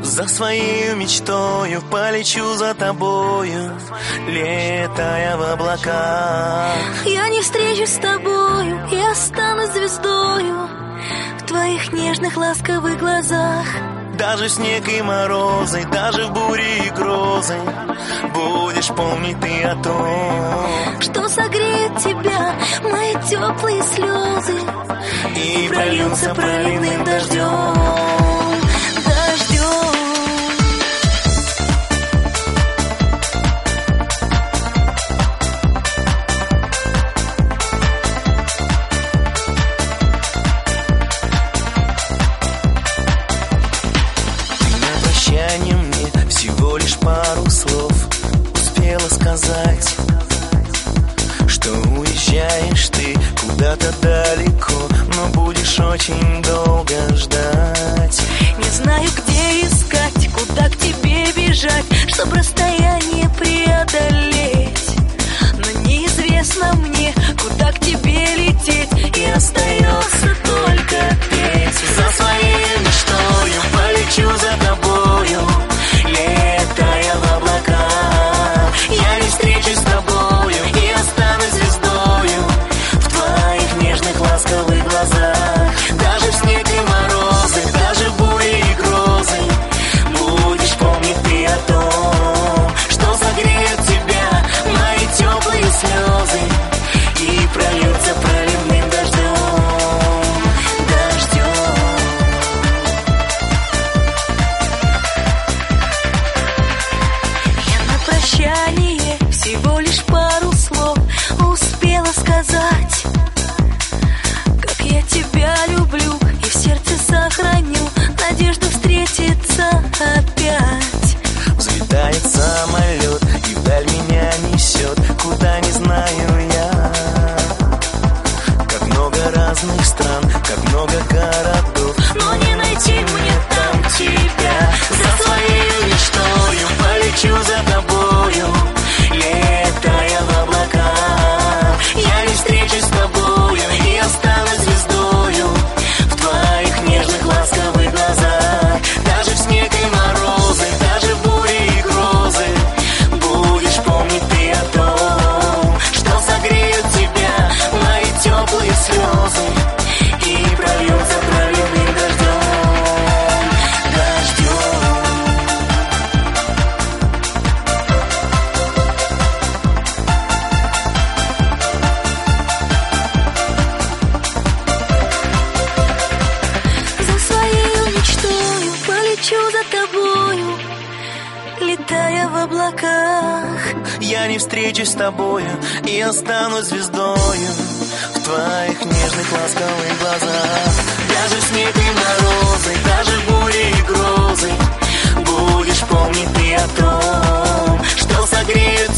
За своей мечтою полечу за тобою, летая в облаках. Я не встречусь с тобою, я стану звездою в твоих нежных ласковых глазах. Даже в снег и морозы, даже в бури и грозы будешь помнить ты о том, что согреет тебя мои теплые слезы и прольются проливным дождем. Мне всего лишь пару слов успела сказать, что уезжаешь ты куда-то далеко, но будешь очень долго ждать. Не знаю, где искать, куда к тебе бежать, чтоб расстояние преодолеть. Но неизвестно мне, куда к тебе лететь, и остается только петь. За своей мечтою полечу за тобою, летая в облака. Я не встречусь с тобою и останусь звездою в твоих нежных ласковых глазах. Даже в снег и морозы, даже в бури и грозы будешь помнить ты о том, что согреют тебя мои теплые слезы и прольются проливным дождем. Всего лишь пару слов успела сказать, как я тебя люблю и в сердце сохраню надежду встретиться опять. Взлетает самолет и вдаль меня несет, куда не знаю я. Как много разных стран, как много городов, но не найти мне там тебя. За своей мечтою полечу за тобою, летая в облака. Я не встречусь с тобою и останусь звездою в твоих нежных ласковых глазах. Даже в снег и морозы, даже в бури и грозы будешь помнить ты о том, что согреют тебя мои теплые слезы и прольются проливным дождем. Летая в облаках, я не встречусь с тобою и останусь звездою в твоих нежных ласковых глазах. Даже в снег и морозы, даже в бури и грозы будешь помнить ты о том, что согреют